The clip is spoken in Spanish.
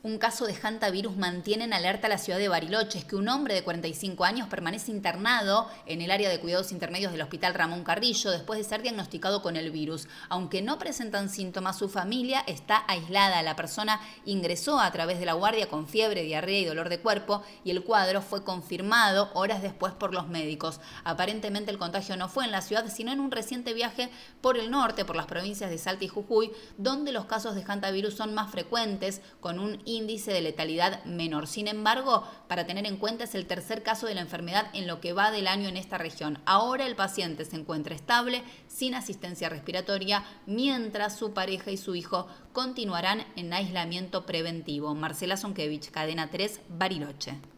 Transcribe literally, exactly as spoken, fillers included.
Un caso de hantavirus mantiene en alerta a la ciudad de Bariloche. Es que un hombre de cuarenta y cinco años permanece internado en el área de cuidados intermedios del Hospital Ramón Carrillo después de ser diagnosticado con el virus. Aunque no presentan síntomas, su familia está aislada. La persona ingresó a través de la guardia con fiebre, diarrea y dolor de cuerpo y el cuadro fue confirmado horas después por los médicos. Aparentemente el contagio no fue en la ciudad, sino en un reciente viaje por el norte, por las provincias de Salta y Jujuy, donde los casos de hantavirus son más frecuentes, con un índice de letalidad menor. Sin embargo, para tener en cuenta, es el tercer caso de la enfermedad en lo que va del año en esta región. Ahora el paciente se encuentra estable, sin asistencia respiratoria, mientras su pareja y su hijo continuarán en aislamiento preventivo. Marcela Zonkevich, Cadena tres, Bariloche.